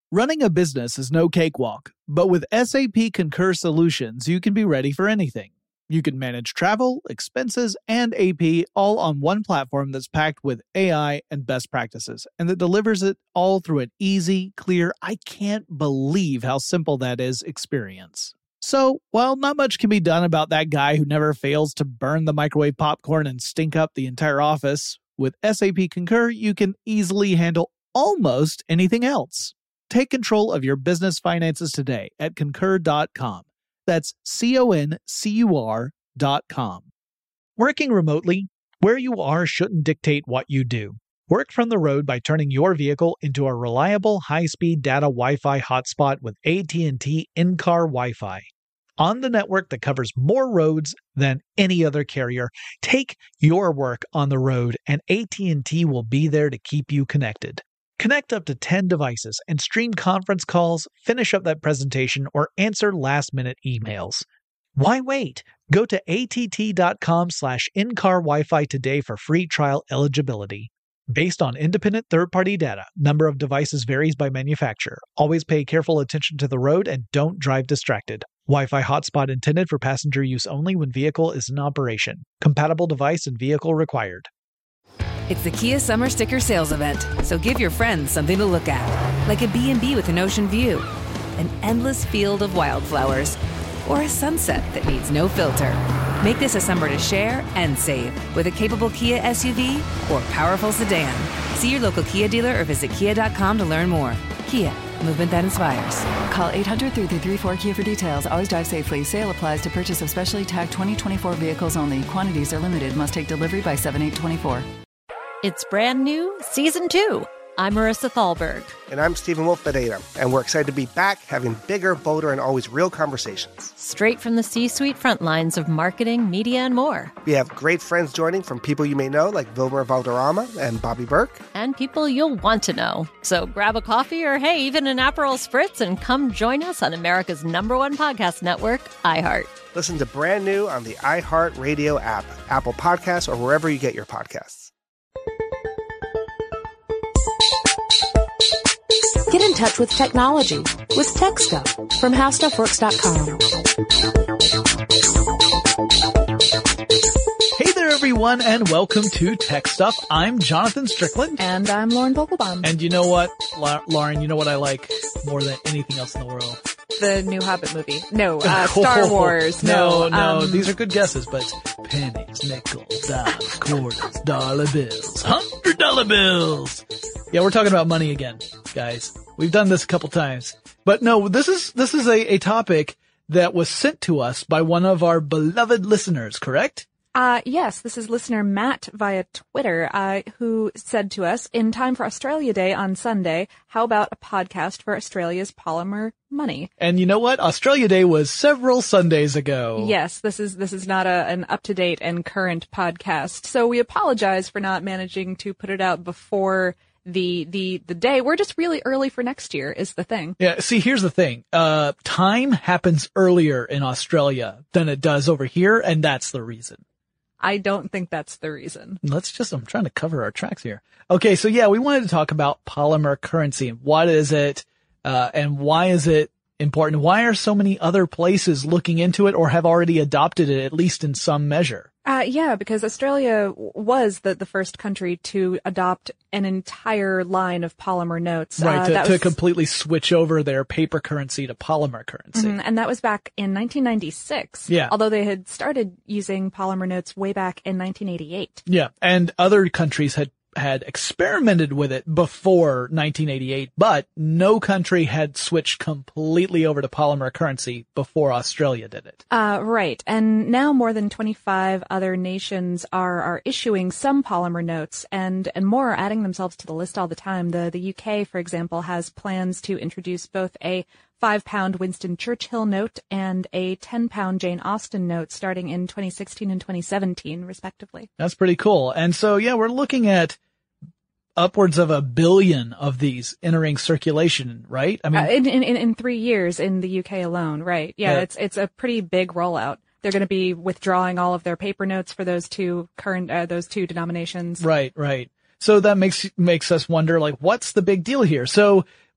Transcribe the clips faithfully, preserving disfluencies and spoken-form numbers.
Running a business is no cakewalk, but with S A P Concur Solutions, you can be ready for anything. You can manage travel, expenses, and A P all on one platform that's packed with A I and best practices, and that delivers it all through an easy, clear, I can't believe how simple that is experience. So, while not much can be done about that guy who never fails to burn the microwave popcorn and stink up the entire office, with S A P Concur, you can easily handle almost anything else. Take control of your business finances today at concur dot com. That's C O N C U R dot com. Working remotely, where you are shouldn't dictate what you do. Work from the road by turning your vehicle into a reliable high-speed data Wi-Fi hotspot with A T and T in-car Wi-Fi. On the network that covers more roads than any other carrier, take your work on the road and A T and T will be there to keep you connected. Connect up to ten devices and stream conference calls, finish up that presentation, or answer last-minute emails. Why wait? Go to A T T dot com slash in-car Wi-Fi today for free trial eligibility. Based on independent third-party data, number of devices varies by manufacturer. Always pay careful attention to the road and don't drive distracted. Wi-Fi hotspot intended for passenger use only when vehicle is in operation. Compatible device and vehicle required. It's the Kia Summer Sticker Sales Event, so give your friends something to look at. Like a B and B with an ocean view, an endless field of wildflowers, or a sunset that needs no filter. Make this a summer to share and save with a capable Kia S U V or powerful sedan. See your local Kia dealer or visit kia dot com to learn more. Kia, movement that inspires. Call eight hundred, three three three, four Kia for details. Always drive safely. Sale applies to purchase of specially tagged twenty twenty-four vehicles only. Quantities are limited. Must take delivery by seven eight twenty-four. It's brand new, season two. I'm Marissa Thalberg. And I'm Stephen Wolf Pereira, and we're excited to be back having bigger, bolder, and always real conversations. Straight from the C-suite front lines of marketing, media, and more. We have great friends joining from people you may know, like Wilmer Valderrama and Bobby Burke. And people you'll want to know. So grab a coffee or, hey, even an Aperol Spritz and come join us on America's number one podcast network, iHeart. Listen to Brand New on the iHeart Radio app, Apple Podcasts, or wherever you get your podcasts. Get in touch with technology with Tech Stuff from how stuff works dot com. Hey there, everyone, and welcome to Tech Stuff. I'm Jonathan Strickland. And I'm Lauren Vogelbaum. And you know what, La- Lauren, you know what I like more than anything else in the world? The new Hobbit movie. No, uh, Star Wars. No, No, no, um, these are good guesses, but pennies, nickels, dimes, quarters, dollar bills, hundred dollar bills. Yeah, we're talking about money again, guys. We've done this a couple times. But no, this is, this is a, a topic that was sent to us by one of our beloved listeners, correct? Uh, yes, this is listener Matt via Twitter, uh, who said to us, in time for Australia Day on Sunday, how about a podcast for Australia's polymer money? And you know what? Australia Day was several Sundays ago. Yes, this is, this is not a, an up-to-date and current podcast. So we apologize for not managing to put it out before the, the, the day. We're just really early for next year is the thing. Yeah. See, here's the thing. Uh, time happens earlier in Australia than it does over here. And that's the reason. I don't think that's the reason. Let's just, I'm trying to cover our tracks here. Okay. So yeah, we wanted to talk about polymer currency and what is it, uh, and why is it important? Why are so many other places looking into it or have already adopted it, at least in some measure? Uh, yeah, because Australia was the, the first country to adopt an entire line of polymer notes. Right, uh, to, that to was, completely switch over their paper currency to polymer currency. Mm-hmm, and that was back in nineteen ninety-six. Yeah. Although they had started using polymer notes way back in nineteen eighty-eight. Yeah, and other countries had had experimented with it before nineteen eighty-eight, but no country had switched completely over to polymer currency before Australia did it. Uh, right. And now more than twenty-five other nations are, are issuing some polymer notes and, and more are adding themselves to the list all the time. The, the U K, for example, has plans to introduce both a five pound Winston Churchill note and a ten pound Jane Austen note starting in twenty sixteen and twenty seventeen, respectively. That's pretty cool. And so, yeah, we're looking at upwards of a billion of these entering circulation, right? I mean, uh, in, in, in three years in the U K alone, right? Yeah, Yeah. it's, it's a pretty big rollout. They're going to be withdrawing all of their paper notes for those two current, uh, those two denominations. right, right. So that makes, makes us wonder, like, what's the big deal here? So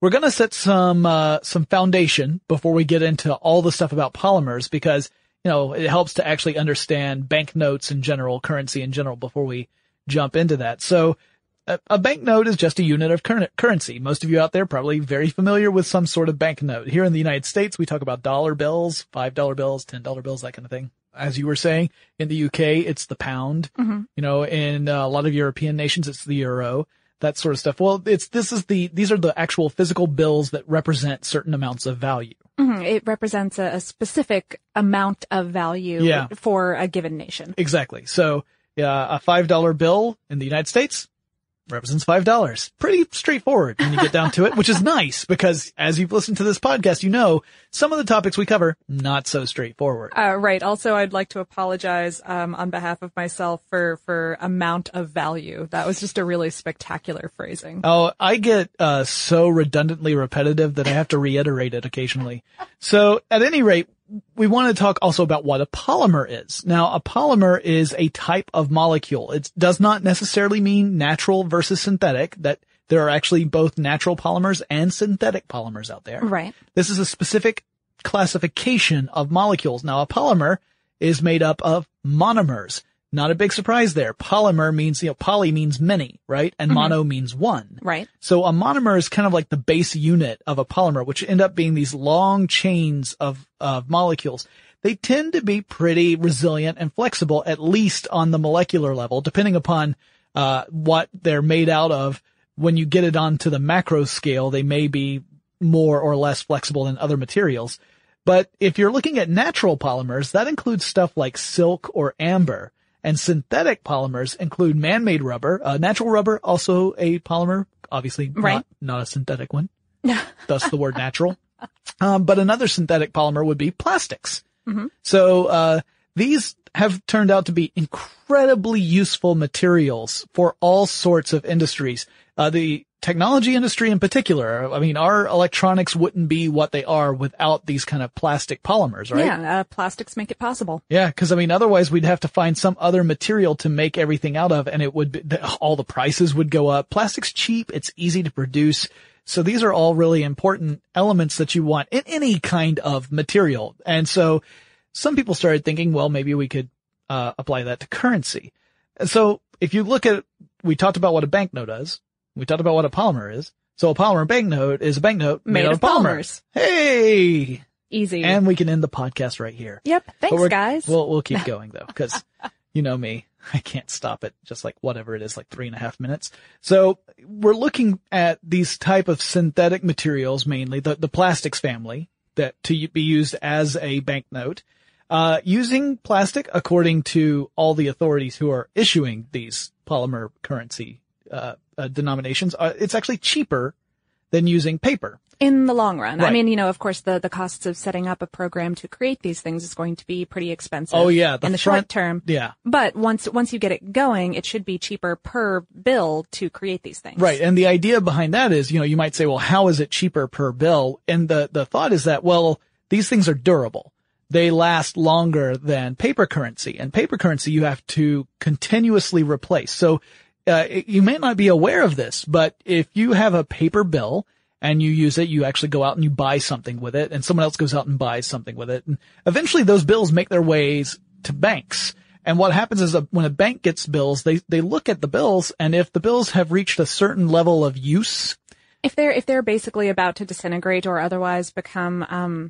we're going to set some, uh, some foundation before we get into all the stuff about polymers because, you know, it helps to actually understand banknotes in general, currency in general before we jump into that. So a, a banknote is just a unit of cur- currency. Most of you out there probably very familiar with some sort of banknote. Here in the United States, we talk about dollar bills, five dollar bills, ten dollar bills, that kind of thing. As you were saying, in the U K, it's the pound. Mm-hmm. You know, in uh, a lot of European nations, it's the euro, that sort of stuff. Well, it's, this is the, these are the actual physical bills that represent certain amounts of value. Mm-hmm. It represents a, a specific amount of value yeah. for a given nation. Exactly. So, uh, a five dollar bill in the United States represents five dollars. Pretty straightforward when you get down to it, which is nice because as you've listened to this podcast, you know, some of the topics we cover, not so straightforward. Uh, right. Also, I'd like to apologize, um, on behalf of myself for, for amount of value. That was just a really spectacular phrasing. Oh, I get, uh, so redundantly repetitive that I have to reiterate it occasionally. So at any rate, we want to talk also about what a polymer is. Now, a polymer is a type of molecule. It does not necessarily mean natural versus synthetic, that there are actually both natural polymers and synthetic polymers out there. Right. This is a specific classification of molecules. Now, a polymer is made up of monomers. Not a big surprise there. Polymer means, you know, poly means many, right? And mm-hmm. mono means one. Right. So a monomer is kind of like the base unit of a polymer, which end up being these long chains of, of molecules. They tend to be pretty resilient and flexible, at least on the molecular level, depending upon, uh, what they're made out of. When you get it onto the macro scale, they may be more or less flexible than other materials. But if you're looking at natural polymers, that includes stuff like silk or amber. And synthetic polymers include man-made rubber, uh, natural rubber, also a polymer, obviously right. not, not a synthetic one. Thus the word natural. Um, but another synthetic polymer would be plastics. Mm-hmm. So, uh, these have turned out to be incredibly useful materials for all sorts of industries. Uh, the technology industry in particular, I mean, our electronics wouldn't be what they are without these kind of plastic polymers, right? Yeah, uh, plastics make it possible. Yeah, because I mean, otherwise we'd have to find some other material to make everything out of, and it would be, all the prices would go up. Plastic's cheap, it's easy to produce. So these are all really important elements that you want in any kind of material. And so some people started thinking, well, maybe we could uh apply that to currency. And so if you look at, we talked about what a banknote is. We talked about what a polymer is. So a polymer banknote is a banknote made, made out of polymers. polymers. Hey! Easy. And we can end the podcast right here. Yep. Thanks, guys. We'll, we'll keep going though, because you know me. I can't stop it. Just like whatever it is, like three and a half minutes. So we're looking at these type of synthetic materials, mainly the, the plastics family, that to be used as a banknote. Uh, using plastic, according to all the authorities who are issuing these polymer currency uh, uh denominations, uh, it's actually cheaper than using paper. In the long run. Right. I mean, you know, of course, the, the costs of setting up a program to create these things is going to be pretty expensive. Oh, yeah. The in the front, short term. Yeah. But once, once you get it going, it should be cheaper per bill to create these things. Right. And the idea behind that is, you know, you might say, well, how is it cheaper per bill? And the, the thought is that, well, these things are durable. They last longer than paper currency, and paper currency you have to continuously replace. So, uh, you may not be aware of this, but if you have a paper bill and you use it, you actually go out and you buy something with it, and someone else goes out and buys something with it. And eventually those bills make their ways to banks. And what happens is a, when a bank gets bills, they, they look at the bills, and if the bills have reached a certain level of use. If they're, if they're basically about to disintegrate or otherwise become, um,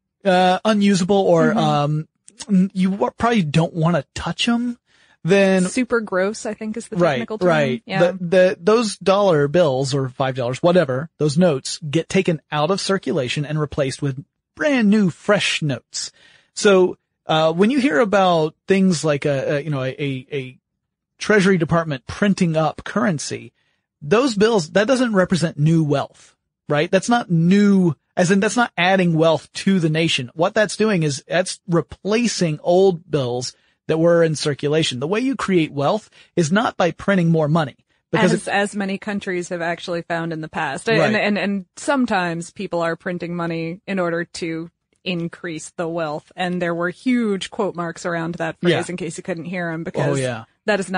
uh, unusable or, mm-hmm. um, you probably don't want to touch them. Then super gross, I think is the technical right, term. Right, yeah. The, the, those dollar bills or five dollars, whatever, those notes get taken out of circulation and replaced with brand new, fresh notes. So, uh, when you hear about things like a, a you know, a, a, a Treasury Department printing up currency, those bills, that doesn't represent new wealth, right? That's not new, as in that's not adding wealth to the nation. What that's doing is that's replacing old bills that were in circulation. The way you create wealth is not by printing more money. Because as, as many countries have actually found in the past. Right. And, and, and sometimes people are printing money in order to increase the wealth. And there were huge quote marks around that phrase yeah. in case you couldn't hear them, because oh, yeah. that is not,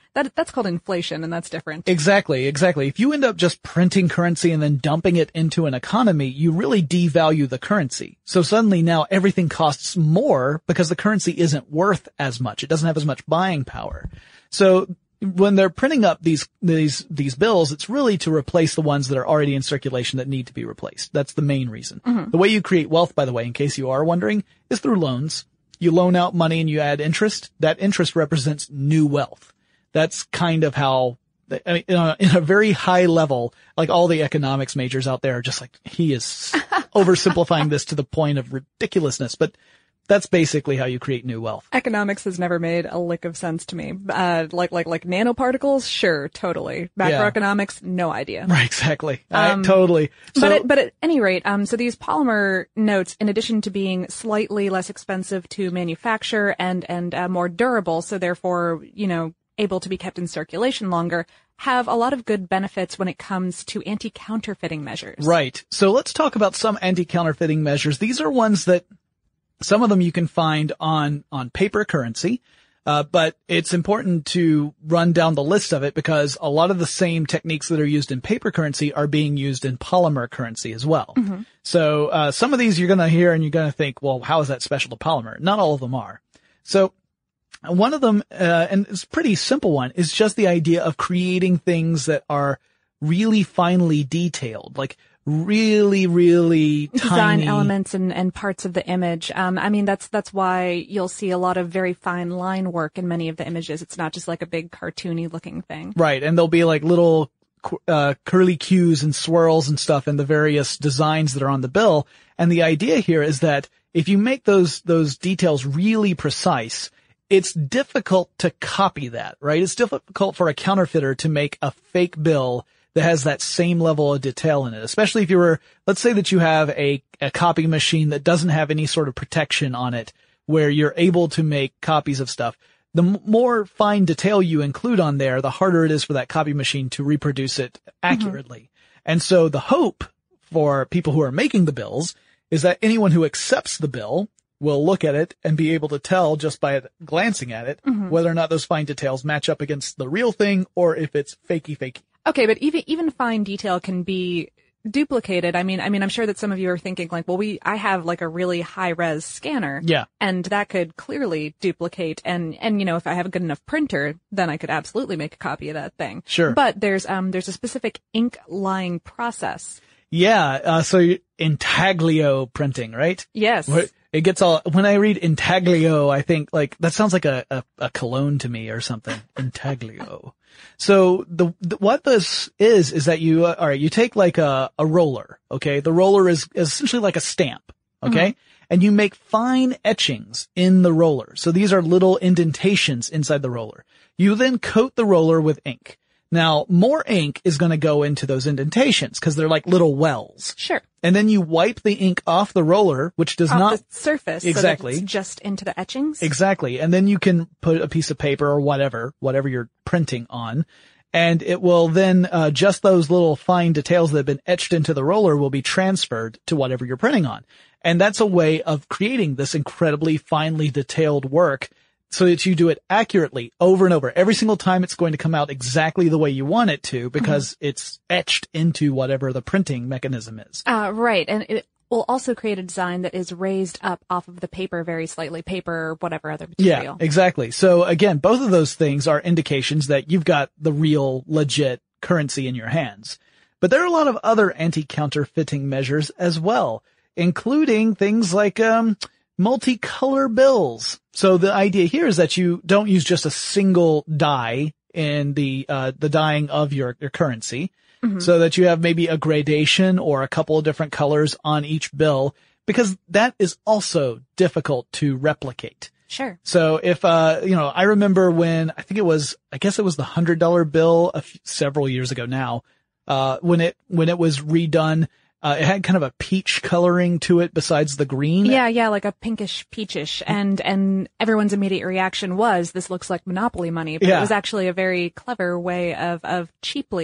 that that's called inflation, and that's different. Exactly, exactly. If you end up just printing currency and then dumping it into an economy, you really devalue the currency. So suddenly now everything costs more because the currency isn't worth as much. It doesn't have as much buying power. So when they're printing up these, these, these bills, it's really to replace the ones that are already in circulation that need to be replaced. That's the main reason. Mm-hmm. The way you create wealth, by the way, in case you are wondering, is through loans. You loan out money and you add interest. That interest represents new wealth. That's kind of how, I mean, in a, in a very high level, like all the economics majors out there are just like, he is oversimplifying this to the point of ridiculousness, but that's basically how you create new wealth. Economics has never made a lick of sense to me. Uh, like, like, like nanoparticles? Sure, totally. Macroeconomics? Yeah. No idea. Right, exactly. Um, I, totally. So, but, at, but at any rate, um, so these polymer notes, in addition to being slightly less expensive to manufacture and, and, uh, more durable, so therefore, you know, able to be kept in circulation longer, have a lot of good benefits when it comes to anti-counterfeiting measures. Right. So let's talk about some anti-counterfeiting measures. These are ones that some of them you can find on, on paper currency, uh, but it's important to run down the list of it because a lot of the same techniques that are used in paper currency are being used in polymer currency as well. Mm-hmm. So, uh, some of these you're going to hear and you're going to think, well, how is that special to polymer? Not all of them are. So, one of them, uh, and it's a pretty simple one, is just the idea of creating things that are really finely detailed, like really, really design tiny elements and, and parts of the image. Um, I mean, that's, that's why you'll see a lot of very fine line work in many of the images. It's not just like a big cartoony looking thing. Right. And there'll be like little, uh, curly cues and swirls and stuff in the various designs that are on the bill. And the idea here is that if you make those, those details really precise, it's difficult to copy that, right? It's difficult for a counterfeiter to make a fake bill that has that same level of detail in it, especially if you were, let's say that you have a, a copy machine that doesn't have any sort of protection on it where you're able to make copies of stuff. The m- more fine detail you include on there, the harder it is for that copy machine to reproduce it accurately. Mm-hmm. And so the hope for people who are making the bills is that anyone who accepts the bill will look at it and be able to tell just by glancing at it mm-hmm. whether or not those fine details match up against the real thing or if it's fakey fakey. Okay, but even even fine detail can be duplicated. I mean, I mean, I'm sure that some of you are thinking like, well, we I have like a really high res scanner, yeah, and that could clearly duplicate. And and you know, if I have a good enough printer, then I could absolutely make a copy of that thing. Sure. But there's um there's a specific ink line process. Yeah. Uh, so you, intaglio printing, right? Yes. What, It gets all, when I read intaglio, I think like, that sounds like a, a, a cologne to me or something. Intaglio. So the, the, what this is, is that you, uh, alright, you take like a, a roller, okay? The roller is, is essentially like a stamp, okay? Mm-hmm. And you make fine etchings in the roller. So these are little indentations inside the roller. You then coat the roller with ink. Now, more ink is going to go into those indentations because they're like little wells. Sure. And then you wipe the ink off the roller, which does off not the surface, exactly so that it's just into the etchings. Exactly. And then you can put a piece of paper or whatever, whatever you're printing on, and it will then uh, just those little fine details that have been etched into the roller will be transferred to whatever you're printing on. And that's a way of creating this incredibly finely detailed work so that you do it accurately over and over. Every single time it's going to come out exactly the way you want it to because mm-hmm. it's etched into whatever the printing mechanism is. Uh, right. And it will also create a design that is raised up off of the paper very slightly, paper or whatever other material. Yeah, exactly. So again, both of those things are indications that you've got the real, legit currency in your hands. But there are a lot of other anti-counterfeiting measures as well, including things like, um, multicolor bills. So the idea here is that you don't use just a single dye in the, uh, the dyeing of your, your currency. Mm-hmm. So that you have maybe a gradation or a couple of different colors on each bill, because that is also difficult to replicate. Sure. So if, uh, you know, I remember when, I think it was, I guess it was the hundred dollar bill a few, several years ago now, uh, when it, when it was redone. Uh, it had kind of a peach coloring to it besides the green. Yeah, yeah, like a pinkish peachish. And, and everyone's immediate reaction was, this looks like Monopoly money. But yeah. It was actually a very clever way of, of cheaply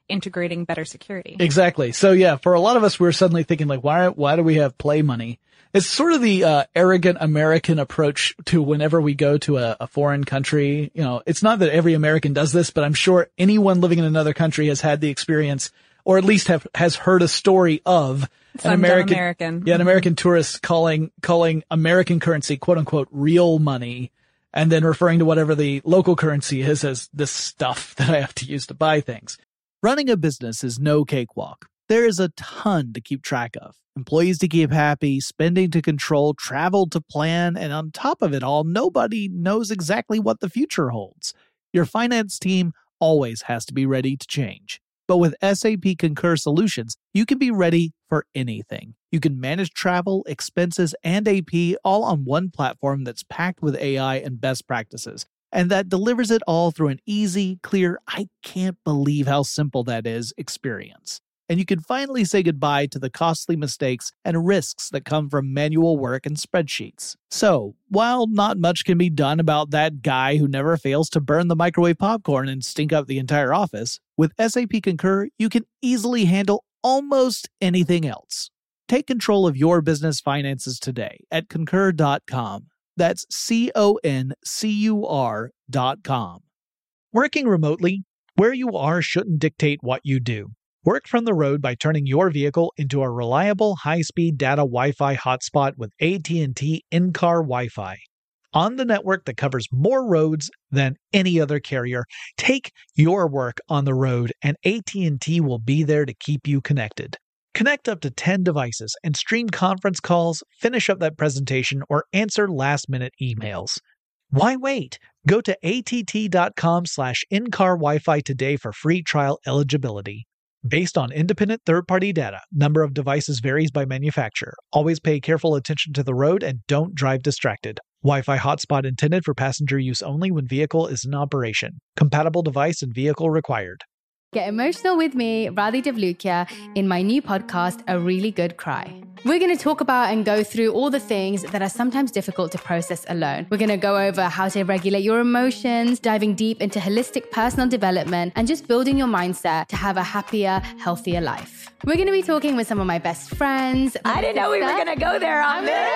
integrating better security. Exactly. So yeah, for a lot of us, we're suddenly thinking like, why, why do we have play money? It's sort of the, uh, arrogant American approach to whenever we go to a, a foreign country. You know, it's not that every American does this, but I'm sure anyone living in another country has had the experience, or at least have, has heard a story of Some an American, American. yeah, an American tourist calling, calling American currency, quote unquote, real money, and then referring to whatever the local currency is as this stuff that I have to use to buy things. Running a business is no cakewalk. There is a ton to keep track of. Employees to keep happy, spending to control, travel to plan, and on top of it all, nobody knows exactly what the future holds. Your finance team always has to be ready to change. But with S A P Concur Solutions, you can be ready for anything. You can manage travel, expenses, and A P all on one platform that's packed with A I and best practices, and that delivers it all through an easy, clear, I can't believe how simple that is experience. And you can finally say goodbye to the costly mistakes and risks that come from manual work and spreadsheets. So, while not much can be done about that guy who never fails to burn the microwave popcorn and stink up the entire office, with S A P Concur, you can easily handle almost anything else. Take control of your business finances today at concur dot com. That's C O N C U R dot com. Working remotely, where you are shouldn't dictate what you do. Work from the road by turning your vehicle into a reliable high-speed data Wi-Fi hotspot with A T and T in-car Wi-Fi. On the network that covers more roads than any other carrier, take your work on the road and A T and T will be there to keep you connected. Connect up to ten devices and stream conference calls, finish up that presentation, or answer last-minute emails. Why wait? Go to A T T dot com slash in-car Wi-Fi today for free trial eligibility. Based on independent third-party data, number of devices varies by manufacturer. Always pay careful attention to the road and don't drive distracted. Wi-Fi hotspot intended for passenger use only when vehicle is in operation. Compatible device and vehicle required. Get emotional with me, Radhi Devlukia, in my new podcast, A Really Good Cry. We're going to talk about and go through all the things that are sometimes difficult to process alone. We're going to go over how to regulate your emotions, diving deep into holistic personal development, and just building your mindset to have a happier, healthier life. We're going to be talking with some of my best friends. I didn't know we were going to go there on this.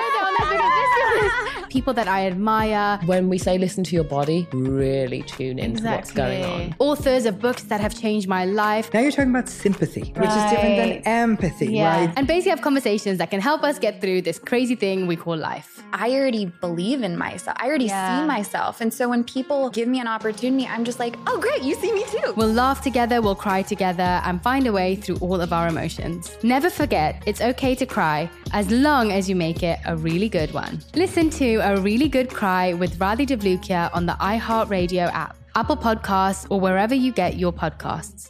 People that I admire. When we say listen to your body, really tune into exactly. what's going on. Authors of books that have changed my life. Now you're talking about sympathy, right. which is different than empathy, yeah. right? And basically have conversations that can help us get through this crazy thing we call life. I already believe in myself. I already yeah. see myself. And so when people give me an opportunity, I'm just like, oh, great, you see me too. We'll laugh together, we'll cry together, and find a way through all of our emotions. Never forget, it's okay to cry, as long as you make it a really good one. Listen to A Really Good Cry with Radhi Devlukia on the iHeartRadio app, Apple Podcasts, or wherever you get your podcasts.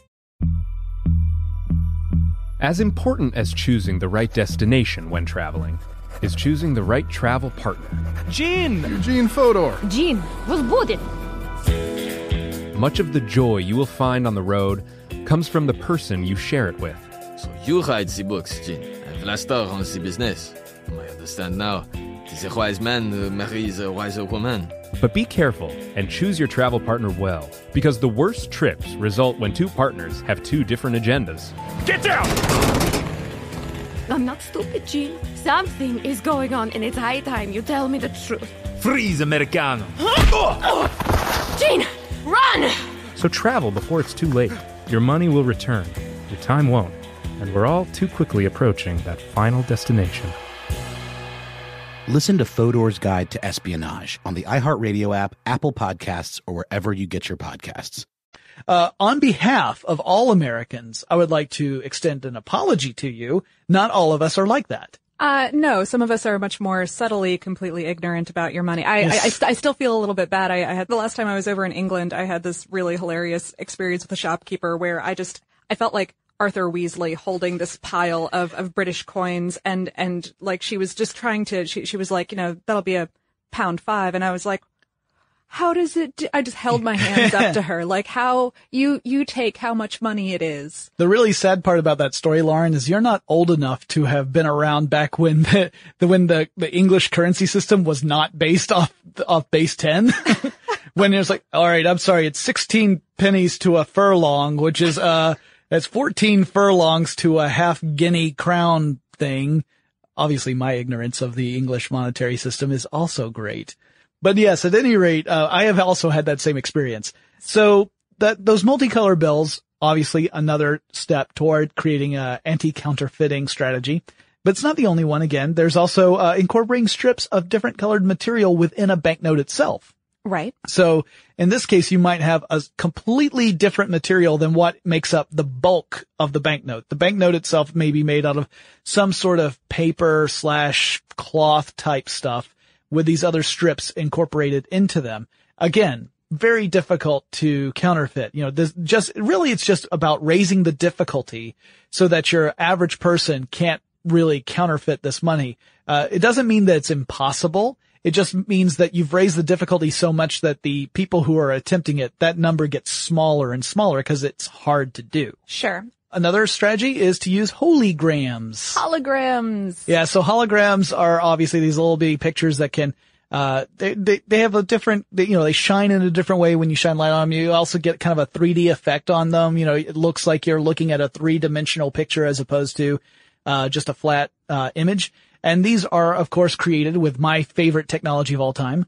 As important as choosing the right destination when traveling is choosing the right travel partner. Gene! Eugene Fodor. Gene, was booted. Much of the joy you will find on the road comes from the person you share it with. So you write the books, Gene, and Vlastar runs the business. I understand now. It is a wise man who marries a wiser woman. But be careful and choose your travel partner well, because the worst trips result when two partners have two different agendas. Get down! I'm not stupid, Gene. Something is going on, and it's high time you tell me the truth. Freeze, Americano! Gene, run! So travel before it's too late. Your money will return, your time won't, and we're all too quickly approaching that final destination. Listen to Fodor's Guide to Espionage on the iHeartRadio app, Apple Podcasts, or wherever you get your podcasts. Uh, on behalf of all Americans, I would like to extend an apology to you. Not all of us are like that. Uh, no, some of us are much more subtly, completely ignorant about your money. I, yes. I, I, st- I still feel a little bit bad. I, I had the last time I was over in England, I had this really hilarious experience with a shopkeeper where I just, I felt like Arthur Weasley holding this pile of, of British coins and, and like she was just trying to, she, she was like, you know, that'll be a pound five. And I was like, how does it do? I just held my hands up to her. Like how you, you take how much money it is. The really sad part about that story, Lauren, is you're not old enough to have been around back when the, the when the, the English currency system was not based off, off base ten. When it was like, all right, I'm sorry, it's sixteen pennies to a furlong, which is, uh, That's fourteen furlongs to a half guinea crown thing. Obviously, my ignorance of the English monetary system is also great. But yes, at any rate, uh, I have also had that same experience. So that those multicolor bills, obviously another step toward creating a anti-counterfeiting strategy. But it's not the only one. Again, there's also uh, incorporating strips of different colored material within a banknote itself. Right. So in this case, you might have a completely different material than what makes up the bulk of the banknote. The banknote itself may be made out of some sort of paper slash cloth type stuff with these other strips incorporated into them. Again, very difficult to counterfeit. You know, this just really, it's just about raising the difficulty so that your average person can't really counterfeit this money. Uh, it doesn't mean that it's impossible. It just means that you've raised the difficulty so much that the people who are attempting it, that number gets smaller and smaller because it's hard to do. Sure. Another strategy is to use holograms. Holograms. Yeah, so holograms are obviously these little bitty pictures that can, uh, they, they, they have a different, they, you know, they shine in a different way when you shine light on them. You also get kind of a three D effect on them. You know, it looks like you're looking at a three-dimensional picture as opposed to, uh, just a flat, uh, image. And these are, of course, created with my favorite technology of all time,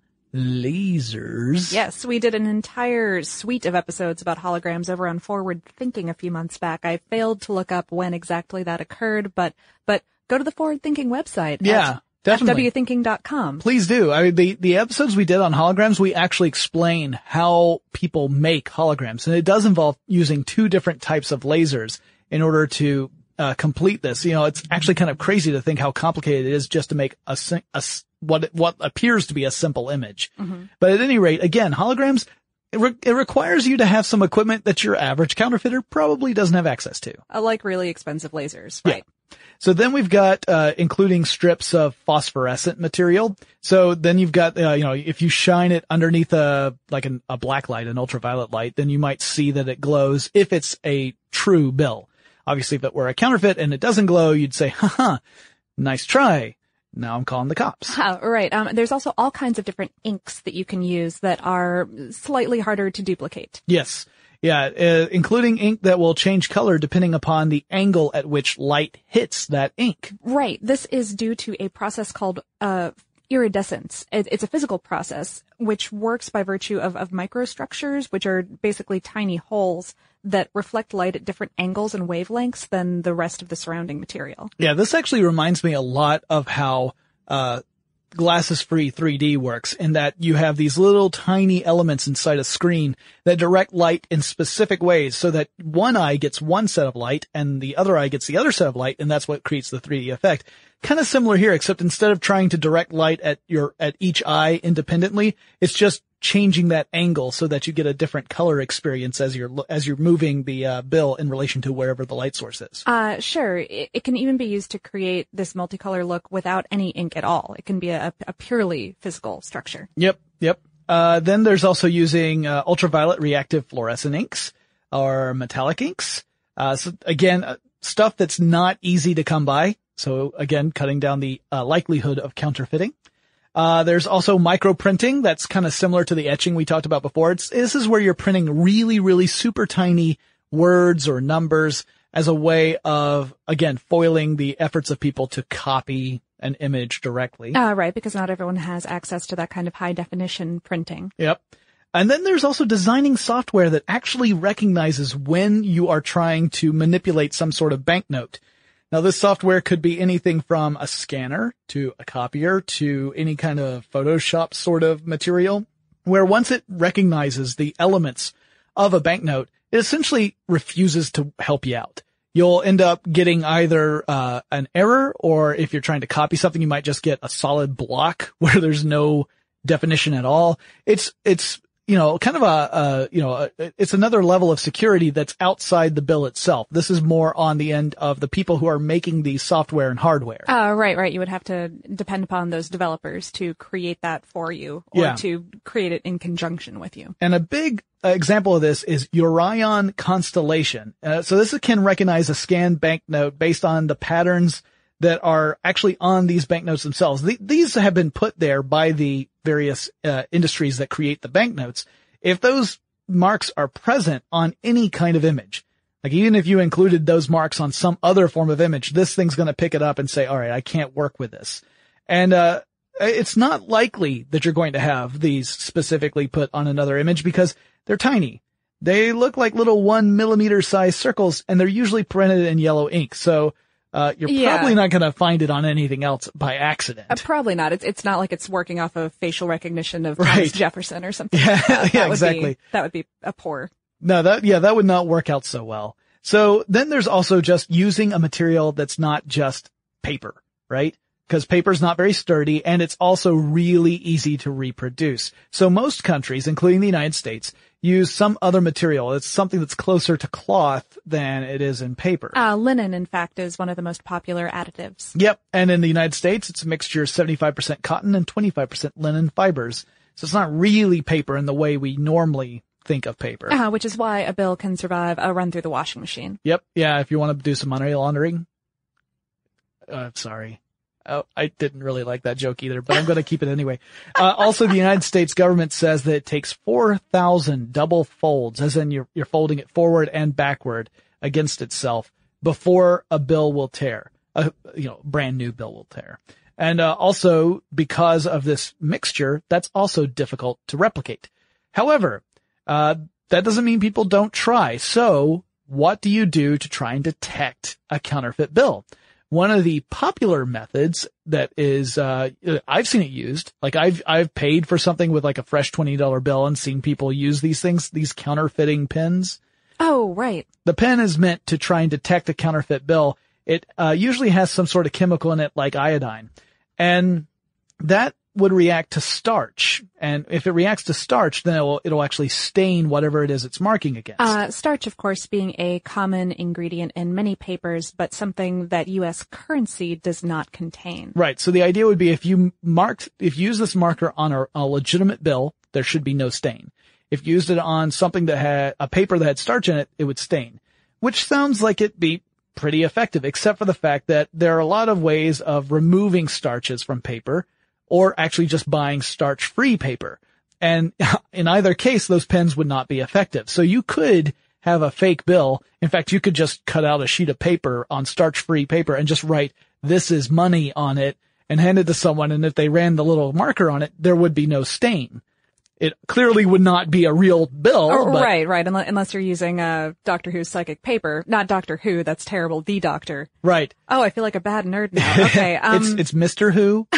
lasers. Yes, we did an entire suite of episodes about holograms over on Forward Thinking a few months back. I failed to look up when exactly that occurred, but but go to the Forward Thinking website. Yeah, definitely. F W thinking dot com. Please do. I mean, the, the episodes we did on holograms, we actually explain how people make holograms. And it does involve using two different types of lasers in order to Uh, complete this. You know, it's actually kind of crazy to think how complicated it is just to make a, a what what appears to be a simple image. Mm-hmm. But at any rate, again, holograms, it, re- it requires you to have some equipment that your average counterfeiter probably doesn't have access to. Uh, like really expensive lasers, right? Yeah. So then we've got, uh, including strips of phosphorescent material. So then you've got, uh, you know, if you shine it underneath a, like an, a black light, an ultraviolet light, then you might see that it glows if it's a true bill. Obviously, if it were a counterfeit and it doesn't glow, you'd say, haha, nice try. Now I'm calling the cops. Uh, right. Um, there's also all kinds of different inks that you can use that are slightly harder to duplicate. Yes. Yeah, uh, including ink that will change color depending upon the angle at which light hits that ink. Right. This is due to a process called uh iridescence. It, it's a physical process which works by virtue of, of microstructures, which are basically tiny holes that reflect light at different angles and wavelengths than the rest of the surrounding material. Yeah, this actually reminds me a lot of how uh glasses-free three D works, in that you have these little tiny elements inside a screen that direct light in specific ways so that one eye gets one set of light and the other eye gets the other set of light, and that's what creates the three D effect. Kind of similar here, except instead of trying to direct light at your, at each eye independently, it's just changing that angle so that you get a different color experience as you're, as you're moving the, uh, bill in relation to wherever the light source is. Uh, sure. It, it can even be used to create this multicolor look without any ink at all. It can be a, a purely physical structure. Yep. Yep. Uh, then there's also using, uh, ultraviolet reactive fluorescent inks or metallic inks. Uh, so again, uh, stuff that's not easy to come by. So again, cutting down the uh, likelihood of counterfeiting. Uh, there's also microprinting. That's kind of similar to the etching we talked about before. It's, this is where you're printing really, really super tiny words or numbers as a way of, again, foiling the efforts of people to copy an image directly. Uh, right, because not everyone has access to that kind of high definition printing. Yep. And then there's also designing software that actually recognizes when you are trying to manipulate some sort of banknote. Now, this software could be anything from a scanner to a copier to any kind of Photoshop sort of material, where once it recognizes the elements of a banknote, it essentially refuses to help you out. You'll end up getting either uh an error, or if you're trying to copy something, you might just get a solid block where there's no definition at all. It's, it's, you know, kind of a, uh, you know, a, it's another level of security that's outside the bill itself. This is more on the end of the people who are making the software and hardware. Uh, right, right. You would have to depend upon those developers to create that for you, or Yeah. to create it in conjunction with you. And a big uh, example of this is Orion Constellation. Uh, so this can recognize a scanned banknote based on the patterns that are actually on these banknotes themselves. The, these have been put there by the various uh, industries that create the banknotes. If those marks are present on any kind of image, Like even if you included those marks on some other form of image, this thing's going to pick it up and say, all right, I can't work with this. And, uh, it's not likely that you're going to have these specifically put on another image because they're tiny. They look like little one millimeter size circles and they're usually printed in yellow ink. So, uh, you're Yeah. probably not going to find it on anything else by accident. Uh, probably not. It's it's not like it's working off of facial recognition of Right. Thomas Jefferson or something. Yeah, like that. That yeah, would exactly. Be, that would be a poor. No, that, yeah, that would not work out so well. So then there's also just using a material that's not just paper, right? Because paper's not very sturdy and it's also really easy to reproduce. So most countries, including the United States, use some other material. It's something that's closer to cloth than it is in paper. Uh, linen, in fact, is one of the most popular additives. Yep. And in the United States, it's a mixture of seventy-five percent cotton and twenty-five percent linen fibers. So it's not really paper in the way we normally think of paper. Uh, which is why a bill can survive a run through the washing machine. Yep. Yeah. If you want to do some money laundering. Uh, sorry. Oh, I didn't really like that joke either, but I'm going to keep it anyway. Uh, also, the United States government says that it takes four thousand double folds, as in you're, you're folding it forward and backward against itself before a bill will tear. A, you know, brand new bill will tear. And, uh, also because of this mixture, that's also difficult to replicate. However, uh, that doesn't mean people don't try. So what do you do to try and detect a counterfeit bill? One of the popular methods that is, uh, I've seen it used, like I've, I've paid for something with like a fresh twenty dollar bill and seen people use these things, these counterfeiting pens. Oh, right. The pen is meant to try and detect a counterfeit bill. It, uh, usually has some sort of chemical in it like iodine. And that would react to starch. And if it reacts to starch, then it'll, it'll actually stain whatever it is it's marking against. Uh, starch, of course, being a common ingredient in many papers, but something that U S currency does not contain. Right. So the idea would be if you marked, if you use this marker on a, a legitimate bill, there should be no stain. If you used it on something that had a paper that had starch in it, it would stain, which sounds like it'd be pretty effective, except for the fact that there are a lot of ways of removing starches from paper or actually just buying starch-free paper. And in either case, those pens would not be effective. So you could have a fake bill. In fact, you could just cut out a sheet of paper on starch-free paper and just write, "This is money" on it and hand it to someone. And if they ran the little marker on it, there would be no stain. It clearly would not be a real bill. Oh, but right, right. Unless, unless you're using uh, Doctor Who's psychic paper. Not Doctor Who, that's terrible. The Doctor. Right. Oh, I feel like a bad nerd now. Okay. Um, it's, it's Mister Who.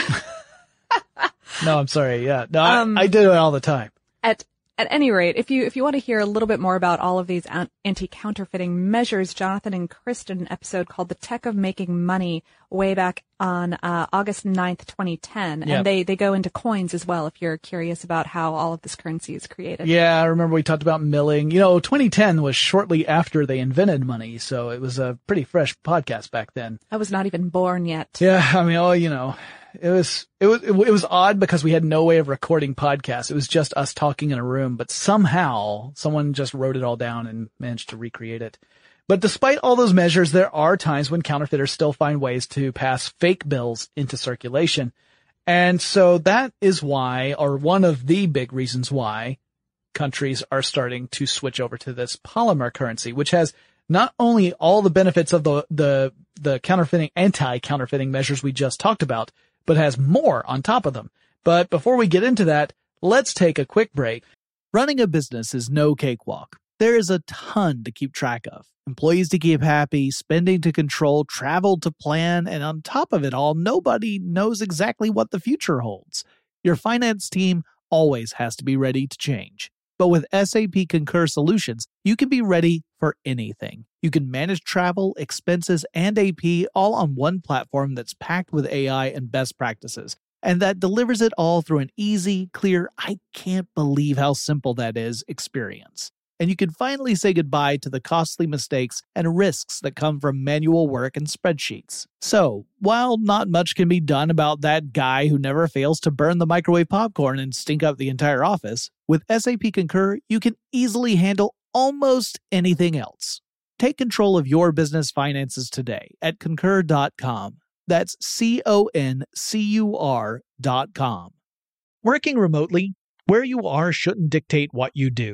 No, I'm sorry. Yeah. No, I, Um, I do it all the time. At at any rate, if you if you want to hear a little bit more about all of these an- anti-counterfeiting measures, Jonathan and Chris did an episode called "The Tech of Making Money" way back on uh, August ninth, twenty ten, Yep. and they they go into coins as well. If you're curious about how all of this currency is created. Yeah, I remember we talked about milling. You know, twenty ten was shortly after they invented money, so it was a pretty fresh podcast back then. I was not even born yet. Yeah, I mean, oh, you know, it was it was it was odd because we had no way of recording podcasts. It was just us talking in a room, but somehow someone just wrote it all down and managed to recreate it. But despite all those measures, there are times when counterfeiters still find ways to pass fake bills into circulation. And so that is why, or one of the big reasons why, countries are starting to switch over to this polymer currency, which has not only all the benefits of the, the, the counterfeiting, anti-counterfeiting measures we just talked about, but has more on top of them. But before we get into that, let's take a quick break. Running a business is no cakewalk. There is a ton to keep track of. Employees to keep happy, spending to control, travel to plan, and on top of it all, nobody knows exactly what the future holds. Your finance team always has to be ready to change. But with S A P Concur Solutions, you can be ready for anything. You can manage travel, expenses, and A P all on one platform that's packed with A I and best practices, and that delivers it all through an easy, clear, I can't believe how simple that is experience. And you can finally say goodbye to the costly mistakes and risks that come from manual work and spreadsheets. So, while not much can be done about that guy who never fails to burn the microwave popcorn and stink up the entire office, with S A P Concur, you can easily handle almost anything else. Take control of your business finances today at concur dot com. That's C O N C U R dot com. Working remotely, where you are shouldn't dictate what you do.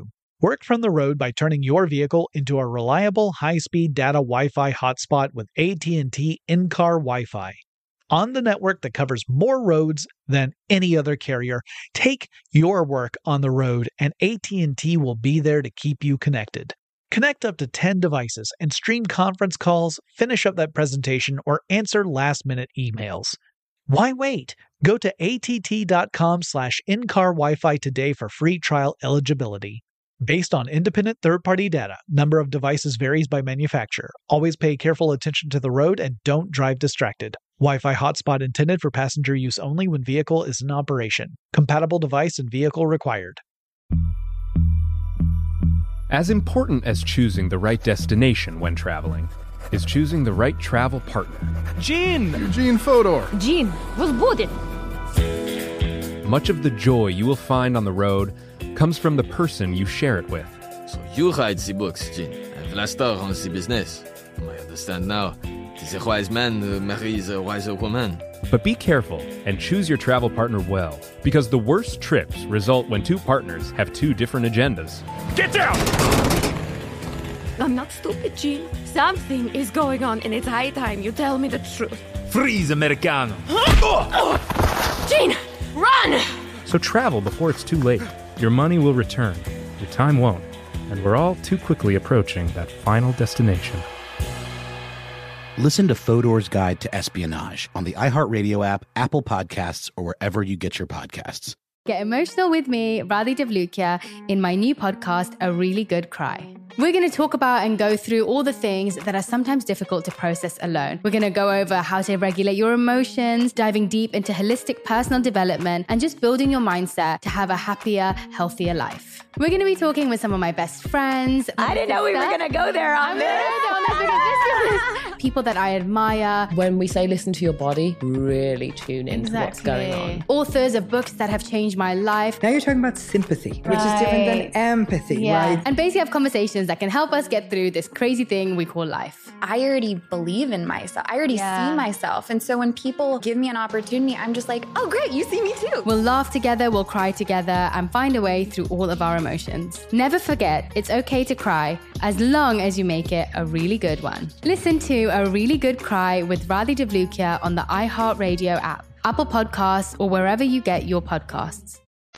Work from the road by turning your vehicle into a reliable high-speed data Wi-Fi hotspot with A T and T in-car Wi-Fi. On the network that covers more roads than any other carrier, take your work on the road and A T and T will be there to keep you connected. Connect up to ten devices and stream conference calls, finish up that presentation, or answer last-minute emails. Why wait? Go to att.com slash in-car Wi-Fi today for free trial eligibility. Based on independent third-party data, number of devices varies by manufacturer. Always pay careful attention to the road and don't drive distracted. Wi-Fi hotspot intended for passenger use only when vehicle is in operation. Compatible device and vehicle required. As important as choosing the right destination when traveling is choosing the right travel partner. Gene! Eugene Fodor. Gene, возбудит. Much of the joy you will find on the road comes from the person you share it with. So you write the books, Gene, and Vlastar runs the business. I understand now. The wise man uh, marries a wiser woman. But be careful and choose your travel partner well, because the worst trips result when two partners have two different agendas. Get down! I'm not stupid, Gene. Something is going on, and it's high time you tell me the truth. Freeze, Americano. Gene, run! So travel before it's too late. Your money will return, your time won't, and we're all too quickly approaching that final destination. Listen to Fodor's Guide to Espionage on the iHeartRadio app, Apple Podcasts, or wherever you get your podcasts. Get emotional with me, Radhi Devlukia, in my new podcast, A Really Good Cry. We're going to talk about and go through all the things that are sometimes difficult to process alone. We're going to go over how to regulate your emotions, diving deep into holistic personal development, and just building your mindset to have a happier, healthier life. We're going to be talking with some of my best friends. I didn't know we were going to go there on this. People that I admire. When we say listen to your body, really tune into exactly. what's going on. Authors of books that have changed my life. Now you're talking about sympathy, right. which is different than empathy, yeah. right? And basically have conversations that can help us get through this crazy thing we call life. I already believe in myself. I already yeah. see myself. And so when people give me an opportunity, I'm just like, oh, great, you see me too. We'll laugh together, we'll cry together, and find a way through all of our emotions. Never forget, it's okay to cry, as long as you make it a really good one. Listen to A Really Good Cry with Radhi Devlukia on the iHeartRadio app, Apple Podcasts, or wherever you get your podcasts.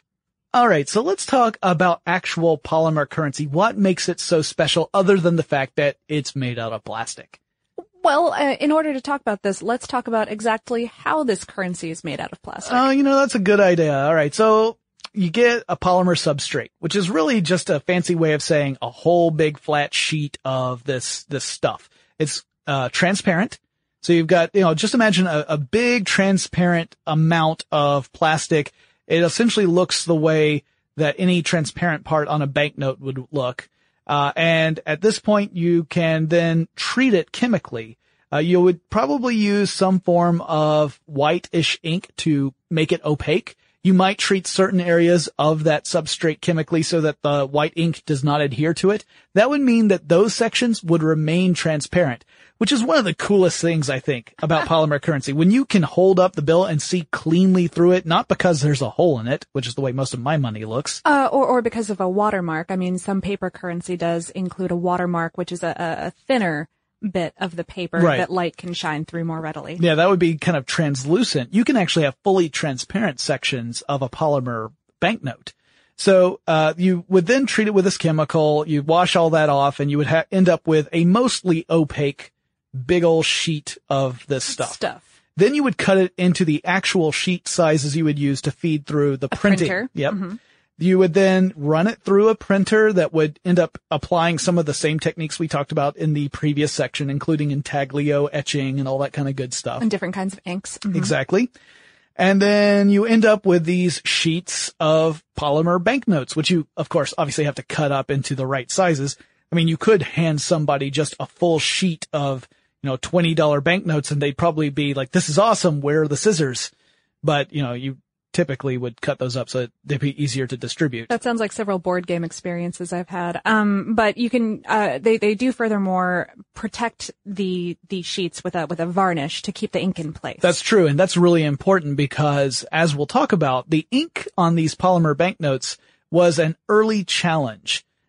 All right, so let's talk about actual polymer currency. What makes it so special other than the fact that it's made out of plastic? Well, uh, in order to talk about this, let's talk about exactly how this currency is made out of plastic. Oh, uh, you know, that's a good idea. All right, so you get a polymer substrate, which is really just a fancy way of saying a whole big flat sheet of this, this stuff. It's uh, transparent. So you've got, you know, just imagine a, a big transparent amount of plastic. It essentially looks the way that any transparent part on a banknote would look. Uh, and at this point, you can then treat it chemically. Uh, you would probably use some form of whitish ink to make it opaque. You might treat certain areas of that substrate chemically so that the white ink does not adhere to it. That would mean that those sections would remain transparent, which is one of the coolest things, I think, about polymer currency. When you can hold up the bill and see cleanly through it, not because there's a hole in it, which is the way most of my money looks. Uh, or, or because of a watermark. I mean, some paper currency does include a watermark, which is a, a thinner bit of the paper right. that light can shine through more readily. Yeah, that would be kind of translucent. You can actually have fully transparent sections of a polymer banknote. So, uh, you would then treat it with this chemical, you wash all that off, and you would ha- end up with a mostly opaque big old sheet of this stuff. Stuff. Then you would cut it into the actual sheet sizes you would use to feed through the a printing. Printer. Yep. Mm-hmm. You would then run it through a printer that would end up applying some of the same techniques we talked about in the previous section, including intaglio, etching, and all that kind of good stuff. And different kinds of inks. Mm-hmm. Exactly. And then you end up with these sheets of polymer banknotes, which you, of course, obviously have to cut up into the right sizes. I mean, you could hand somebody just a full sheet of, you know, twenty dollar banknotes and they'd probably be like, this is awesome. Where are the scissors? But, you know, you typically would cut those up so that they'd be easier to distribute. That sounds like several board game experiences I've had. Um, but you can, uh, they, they do furthermore protect the, the sheets with a, with a varnish to keep the ink in place. That's true. And that's really important because as we'll talk about, the ink on these polymer banknotes was an early challenge.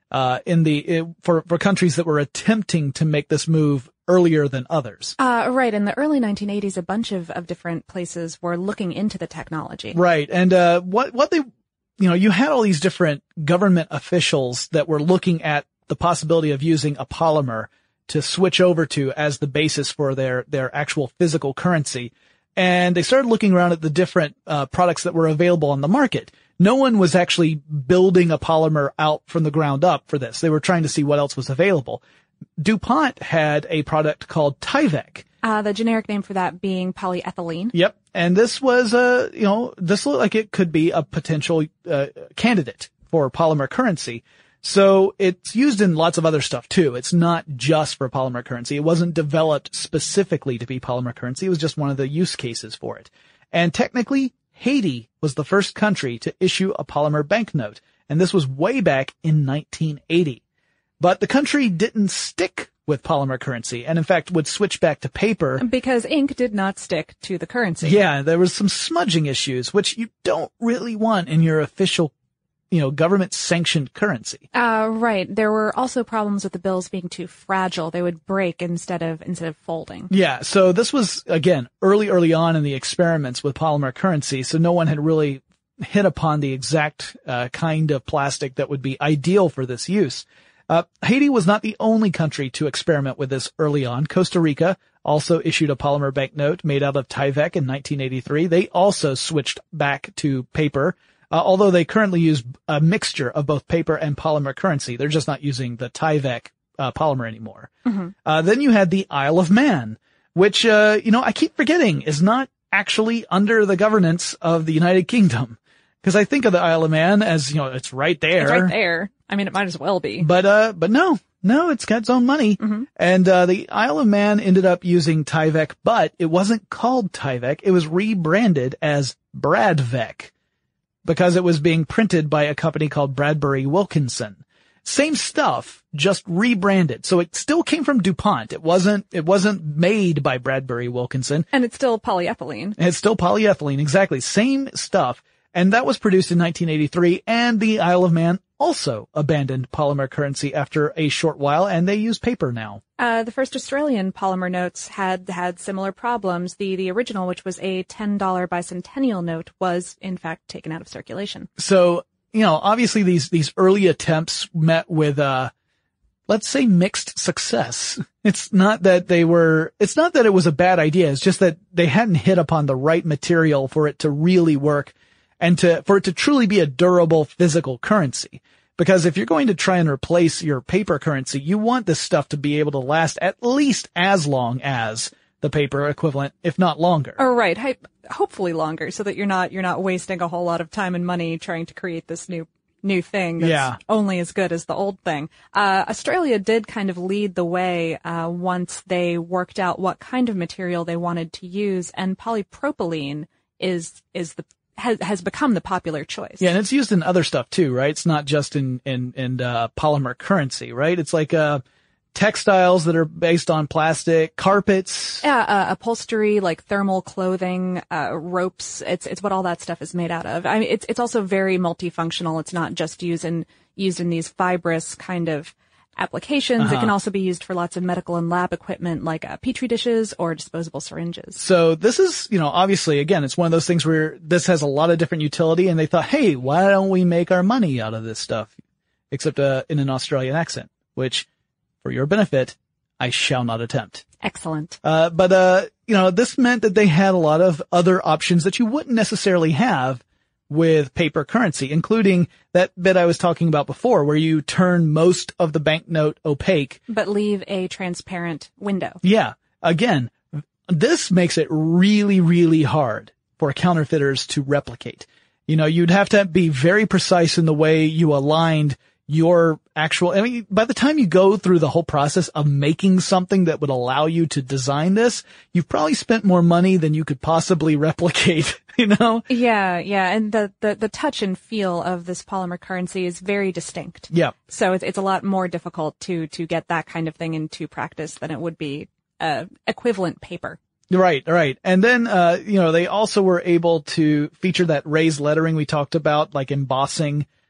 uh, in the, it, for, for countries that were attempting to make this move earlier than others. Uh, right. In the early nineteen eighties, a bunch of, of different places were looking into the technology. Right. And, uh, what, what they, you know, you had all these different government officials that were looking at the possibility of using a polymer to switch over to as the basis for their, their actual physical currency. And they started looking around at the different, uh, products that were available on the market. No one was actually building a polymer out from the ground up for this. They were trying to see what else was available. DuPont had a product called Tyvek. Uh, the generic name for that being polyethylene. Yep. And this was, uh, you know, this looked like it could be a potential, uh, candidate for polymer currency. So it's used in lots of other stuff too. It's not just for polymer currency. It wasn't developed specifically to be polymer currency. It was just one of the use cases for it. And technically, Haiti was the first country to issue a polymer banknote. And this was way back in nineteen eighty. But the country didn't stick with polymer currency and in fact would switch back to paper. Because ink did not stick to the currency. Yeah, there was some smudging issues, which you don't really want in your official, you know, government sanctioned currency. Uh, right. There were also problems with the bills being too fragile. They would break instead of, instead of folding. Yeah. So this was, again, early, early on in the experiments with polymer currency. So no one had really hit upon the exact, uh, kind of plastic that would be ideal for this use. Uh, Haiti was not the only country to experiment with this early on. Costa Rica also issued a polymer banknote made out of Tyvek in nineteen eighty-three. They also switched back to paper, uh, although they currently use a mixture of both paper and polymer currency. They're just not using the Tyvek uh, polymer anymore. Mm-hmm. Uh, then you had the Isle of Man, which, uh, you know, I keep forgetting is not actually under the governance of the United Kingdom. Because I think of the Isle of Man as, you know, it's right there. It's right there. I mean, it might as well be. But, uh, but no, no, it's got its own money. Mm-hmm. And, uh, the Isle of Man ended up using Tyvek, but it wasn't called Tyvek. It was rebranded as Bradvek because it was being printed by a company called Bradbury Wilkinson. Same stuff, just rebranded. So it still came from DuPont. It wasn't, it wasn't made by Bradbury Wilkinson. And it's still polyethylene. And it's still polyethylene. Exactly. Same stuff. And that was produced in nineteen eighty-three, and the Isle of Man also abandoned polymer currency after a short while, and they use paper now. Uh, the first Australian polymer notes had had similar problems. The the original, which was a ten dollar bicentennial note, was in fact taken out of circulation. So, you know, obviously these these early attempts met with uh let's say mixed success. It's not that they were it's not that it was a bad idea, it's just that they hadn't hit upon the right material for it to really work. And to, for it to truly be a durable physical currency. Because if you're going to try and replace your paper currency, you want this stuff to be able to last at least as long as the paper equivalent, if not longer. Oh, right. Hopefully longer, so that you're not, you're not wasting a whole lot of time and money trying to create this new, new thing that's yeah. only as good as the old thing. Uh, Australia did kind of lead the way, uh, once they worked out what kind of material they wanted to use, and polypropylene is, is the Has, has become the popular choice. Yeah, and it's used in other stuff too, right? It's not just in, in, in, uh, polymer currency, right? It's like, uh, textiles that are based on plastic, carpets. Yeah, uh, upholstery, like thermal clothing, uh, ropes. It's, it's what all that stuff is made out of. I mean, it's, it's also very multifunctional. It's not just used in, used in these fibrous kind of applications. Uh-huh. It can also be used for lots of medical and lab equipment like uh, petri dishes or disposable syringes. So this is, you know, obviously, again, it's one of those things where this has a lot of different utility, and they thought, hey, why don't we make our money out of this stuff? Except uh, in an Australian accent, which, for your benefit, I shall not attempt. Excellent. Uh, but, uh, you know, this meant that they had a lot of other options that you wouldn't necessarily have with paper currency, including that bit I was talking about before, where you turn most of the banknote opaque. But leave a transparent window. Yeah. Again, this makes it really, really hard for counterfeiters to replicate. You know, you'd have to be very precise in the way you aligned your actual, I mean, by the time you go through the whole process of making something that would allow you to design this, you've probably spent more money than you could possibly replicate, you know? Yeah, yeah. And the, the, the touch and feel of this polymer currency is very distinct. Yeah. So it's, it's a lot more difficult to, to get that kind of thing into practice than it would be, uh, equivalent paper. Right, right. And then, uh, you know, they also were able to feature that raised lettering we talked about, like embossing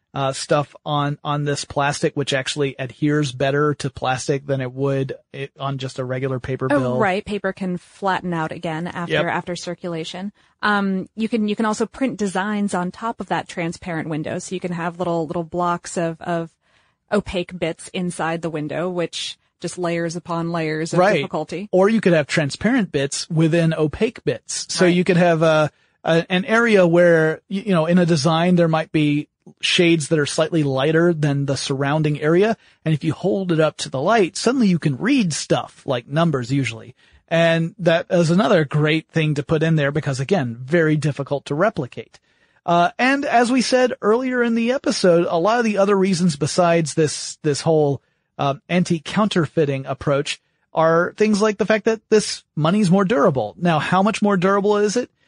uh, stuff on, on this plastic, which actually adheres better to plastic than it would it, on just a regular paper bill. Oh, right. Paper can flatten out again after, Yep. after circulation. Um, you can, you can also print designs on top of that transparent window. So you can have little, little blocks of, of opaque bits inside the window, which just layers upon layers of Right. difficulty. Or you could have transparent bits within opaque bits. So Right. you could have a, a, an area where, you you know, in a design, there might be shades that are slightly lighter than the surrounding area. And if you hold it up to the light, suddenly you can read stuff like numbers usually. And that is another great thing to put in there because again, very difficult to replicate. Uh, and as we said earlier in the episode, a lot of the other reasons besides this, this whole, uh, anti-counterfeiting approach are things like the fact that this money's more durable. Now, how much more durable is it?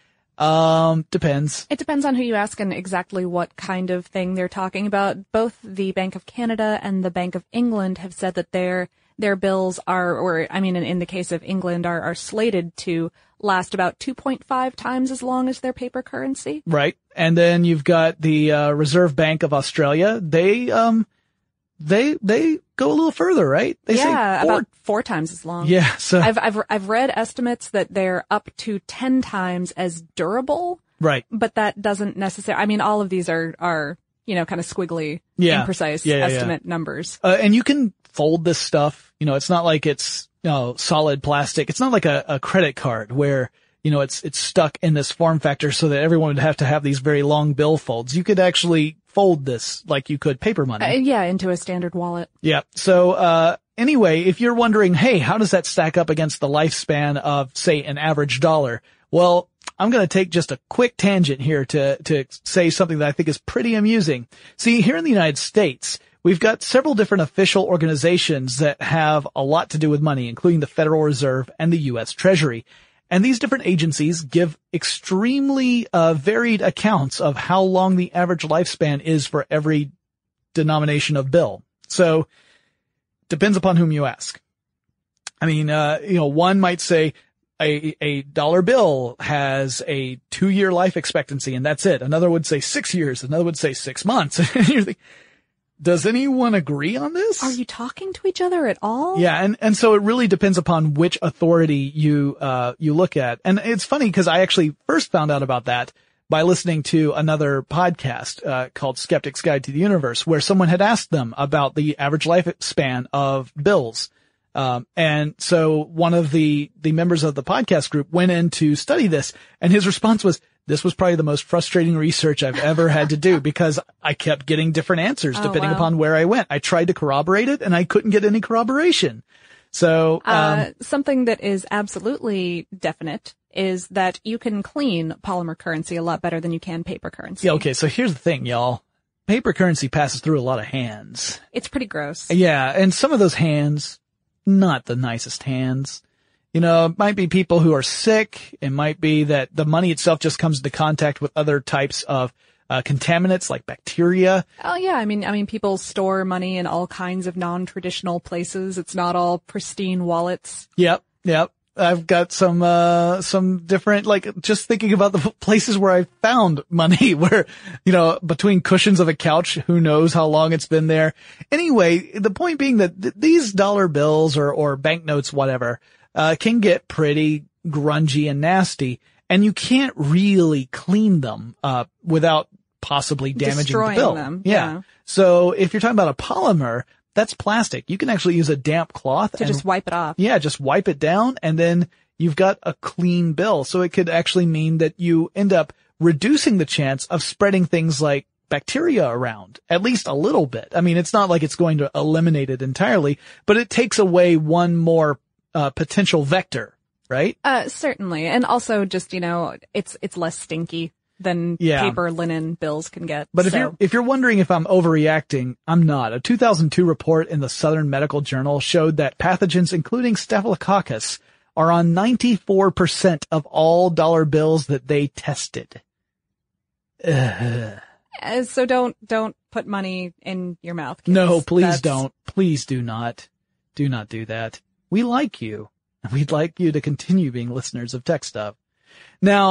Um, depends. It depends on who you ask and exactly what kind of thing they're talking about. Both the Bank of Canada and the Bank of England have said that their their bills are, or I mean, in, in the case of England, are, are slated to last about two point five times as long as their paper currency. Right. And then you've got the uh, Reserve Bank of Australia. They um they they go a little further, right? They yeah, say four, about four times as long. Yeah, so I've I've I've read estimates that they're up to ten times as durable. Right. But that doesn't necessarily. I mean, all of these are are you know kind of squiggly, Yeah. imprecise Yeah, yeah, yeah. estimate numbers. Uh, and you can fold this stuff. You know, it's not like it's, you know, solid plastic. It's not like a, a credit card where, you know, it's, it's stuck in this form factor so that everyone would have to have these very long bill folds. You could actually fold this like you could paper money. Uh, yeah, into a standard wallet. Yeah. So, uh, anyway, if you're wondering, hey, how does that stack up against the lifespan of, say, an average dollar? Well, I'm going to take just a quick tangent here to, to say something that I think is pretty amusing. See, here in the United States, we've got several different official organizations that have a lot to do with money, including the Federal Reserve and the U S Treasury. And these different agencies give extremely uh, varied accounts of how long the average lifespan is for every denomination of bill. So, depends upon whom you ask. I mean, uh, you know, one might say a, a dollar bill has a two-year life expectancy, and that's it. Another would say six years. Another would say six months. And you're thinking, does anyone agree on this? Are you talking to each other at all? Yeah, and, and so it really depends upon which authority you, uh, you look at. And it's funny because I actually first found out about that by listening to another podcast, uh, called Skeptic's Guide to the Universe, where someone had asked them about the average lifespan of bills. Um, and so one of the, the members of the podcast group went in to study this, and his response was, this was probably the most frustrating research I've ever had to do because I kept getting different answers Oh, depending wow. upon where I went. I tried to corroborate it and I couldn't get any corroboration. So, um, Uh, something that is absolutely definite is that you can clean polymer currency a lot better than you can paper currency. yeah, okay. So here's the thing, y'all. Paper currency passes through a lot of hands. It's pretty gross. Yeah. And some of those hands, not the nicest hands. You know, it might be people who are sick. It might be that the money itself just comes into contact with other types of uh, contaminants like bacteria. Oh yeah, I mean, I mean, people store money in all kinds of non-traditional places. It's not all pristine wallets. Yep, yep. I've got some, uh, some different, like, just thinking about the places where I found money where, you know, between cushions of a couch, who knows how long it's been there. Anyway, the point being that th- these dollar bills or, or banknotes, whatever, uh, can get pretty grungy and nasty, and you can't really clean them, uh, without possibly damaging Destroying the bill. them, Yeah. yeah. So if you're talking about a polymer, that's plastic. You can actually use a damp cloth To and just wipe it off. yeah, just wipe it down and then you've got a clean bill. So it could actually mean that you end up reducing the chance of spreading things like bacteria around, at least a little bit. I mean, it's not like it's going to eliminate it entirely, but it takes away one more uh, potential vector, right? Uh, certainly. And also just, you know, it's, it's less stinky than Yeah. paper linen bills can get. But if So- you're, if you're wondering if I'm overreacting, I'm not. A two thousand two report in the Southern Medical Journal showed that pathogens, including Staphylococcus, are on ninety-four percent of all dollar bills that they tested. Ugh. Uh, so don't, don't put money in your mouth. kids. No, please That's- don't. Please do not. Do not do that. We like you. And we'd like you to continue being listeners of Tech Stuff. Now,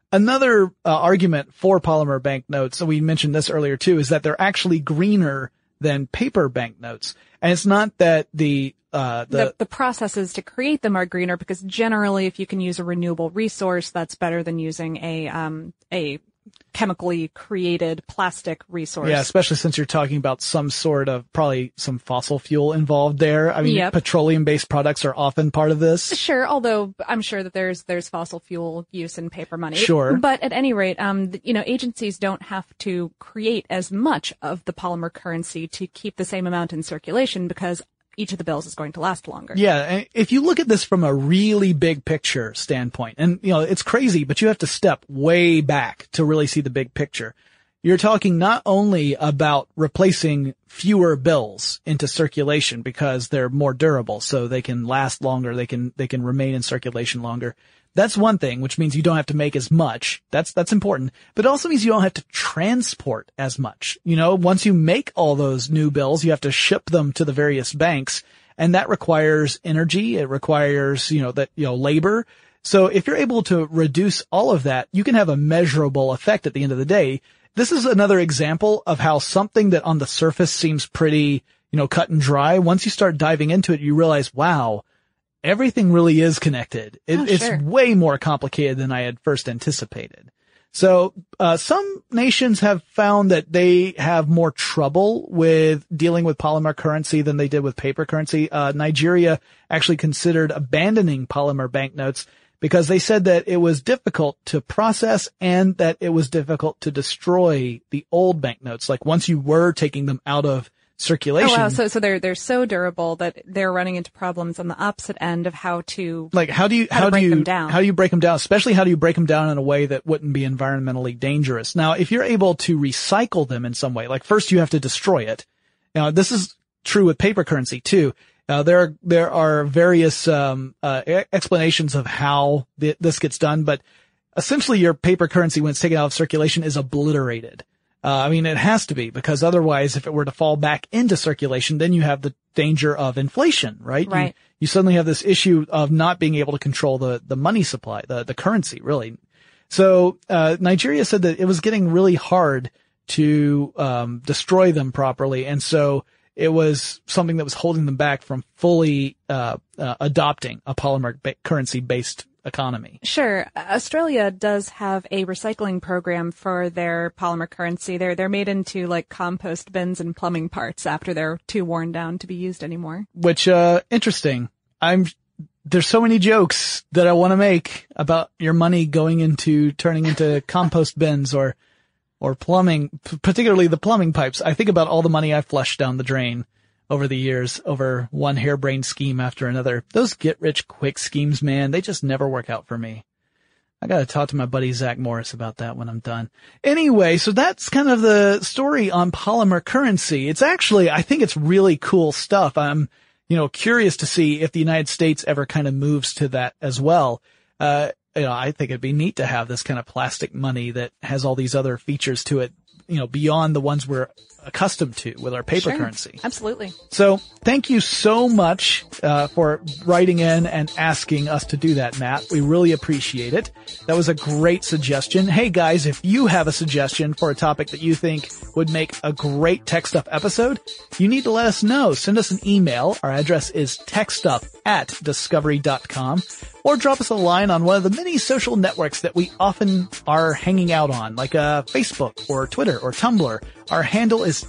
Another uh, argument for polymer banknotes, so we mentioned this earlier too, is that they're actually greener than paper banknotes. And it's not that the uh the, the the processes to create them are greener, because generally if you can use a renewable resource, that's better than using a um a chemically created plastic resource. Yeah, especially since you're talking about some sort of probably some fossil fuel involved there. I mean, Yep. petroleum-based products are often part of this. Sure, although I'm sure that there's there's fossil fuel use in paper money. Sure. But at any rate, um, th- you know, agencies don't have to create as much of the polymer currency to keep the same amount in circulation, because each of the bills is going to last longer. Yeah, and if you look at this from a really big picture standpoint, and you know, it's crazy, but you have to step way back to really see the big picture. You're talking not only about replacing fewer bills into circulation because they're more durable, so they can last longer, they can, they can remain in circulation longer. That's one thing, which means you don't have to make as much. That's, that's important. But it also means you don't have to transport as much. You know, once you make all those new bills, you have to ship them to the various banks, and that requires energy. It requires, you know, that, you know, labor. So if you're able to reduce all of that, you can have a measurable effect at the end of the day. This is another example of how something that on the surface seems pretty, you know, cut and dry, once you start diving into it, you realize, wow, everything really is connected. It, Oh, it's sure. way more complicated than I had first anticipated. So, uh, some nations have found that they have more trouble with dealing with polymer currency than they did with paper currency. Uh, Nigeria actually considered abandoning polymer banknotes because they said that it was difficult to process and that it was difficult to destroy the old banknotes. Like once you were taking them out of circulation. Oh wow, so so they're they're so durable that they're running into problems on the opposite end of how to Like how do you how, how, to break do you them down. how do you break them down? Especially how do you break them down in a way that wouldn't be environmentally dangerous? Now, if you're able to recycle them in some way, like first you have to destroy it. Now, this is true with paper currency too. Uh, there are there are various um uh e- explanations of how th- this gets done, but essentially your paper currency, when it's taken out of circulation, is obliterated. Uh, I mean, it has to be, because otherwise, if it were to fall back into circulation, then you have the danger of inflation, right? Right. You, you suddenly have this issue of not being able to control the, the money supply, the, the currency, really. So, uh, Nigeria said that it was getting really hard to, um, destroy them properly. And so it was something that was holding them back from fully, uh, uh adopting a polymer ba- currency based economy. Sure. Australia does have a recycling program for their polymer currency. They're they're made into like compost bins and plumbing parts after they're too worn down to be used anymore. Which, uh, interesting. I'm, there's so many jokes that I want to make about your money going into, turning into compost bins or, or plumbing, p- particularly the plumbing pipes. I think about all the money I flushed down the drain over the years, over one harebrained scheme after another. Those get-rich-quick schemes, man, they just never work out for me. I gotta talk to my buddy Zach Morris about that when I'm done. Anyway, so that's kind of the story on polymer currency. It's actually, I think it's really cool stuff. I'm, you know, curious to see if the United States ever kind of moves to that as well. Uh, you know, I think it'd be neat to have this kind of plastic money that has all these other features to it, you know, beyond the ones we're accustomed to with our paper Sure. currency. Absolutely. So thank you so much uh, for writing in and asking us to do that, Matt. We really appreciate it. That was a great suggestion. Hey guys, if you have a suggestion for a topic that you think would make a great Tech Stuff episode, you need to let us know. Send us an email. Our address is techstuff at discovery dot com, or drop us a line on one of the many social networks that we often are hanging out on, like uh, Facebook or Twitter or Tumblr. Our handle is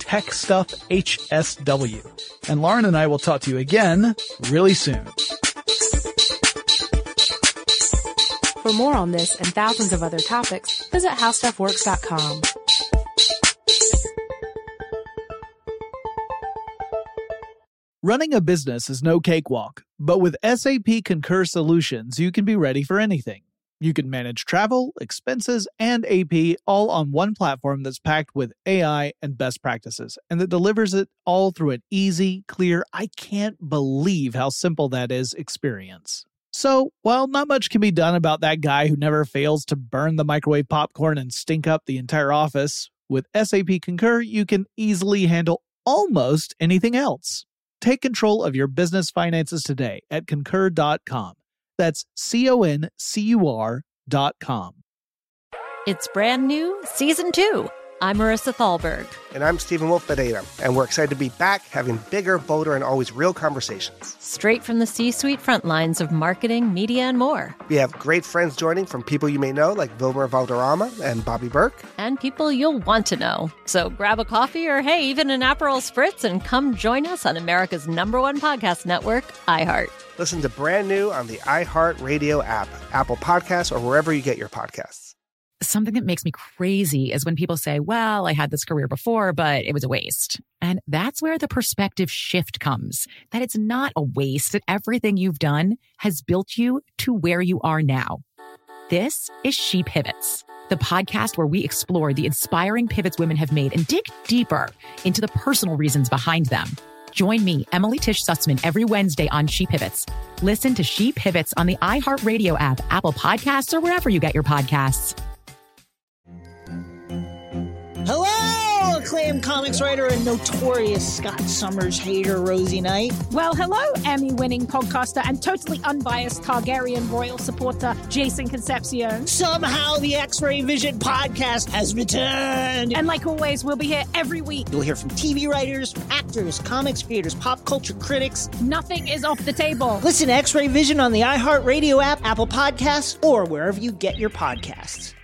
TechStuffHSW. And Lauren and I will talk to you again really soon. For more on this and thousands of other topics, visit how stuff works dot com. Running a business is no cakewalk, but with S A P Concur Solutions, you can be ready for anything. You can manage travel, expenses, and A P all on one platform that's packed with A I and best practices, and that delivers it all through an easy, clear, I can't believe how simple that is experience. So, while not much can be done about that guy who never fails to burn the microwave popcorn and stink up the entire office, with S A P Concur, you can easily handle almost anything else. Take control of your business finances today at concur dot com. That's C O N C U R dot com. It's brand new, Season two. I'm Marissa Thalberg. And I'm Stephen Wolf Bedeta, and we're excited to be back having bigger, bolder, and always real conversations. Straight from the C-suite front lines of marketing, media, and more. We have great friends joining from people you may know, like Wilmer Valderrama and Bobby Burke. And people you'll want to know. So grab a coffee or, hey, even an Aperol Spritz and come join us on America's number one podcast network, iHeart. Listen to brand new on the iHeart Radio app, Apple Podcasts, or wherever you get your podcasts. Something that makes me crazy is when people say, well, I had this career before, but it was a waste. And that's where the perspective shift comes, that it's not a waste, that everything you've done has built you to where you are now. This is She Pivots, the podcast where we explore the inspiring pivots women have made and dig deeper into the personal reasons behind them. Join me, Emily Tish Sussman, every Wednesday on She Pivots. Listen to She Pivots on the iHeartRadio app, Apple Podcasts, or wherever you get your podcasts. Hello, acclaimed comics writer and notorious Scott Summers hater, Rosie Knight. Well, hello, Emmy-winning podcaster and totally unbiased Targaryen royal supporter, Jason Concepcion. Somehow the X-Ray Vision podcast has returned. And like always, we'll be here every week. You'll hear from T V writers, actors, comics creators, pop culture critics. Nothing is off the table. Listen to X-Ray Vision on the iHeartRadio app, Apple Podcasts, or wherever you get your podcasts.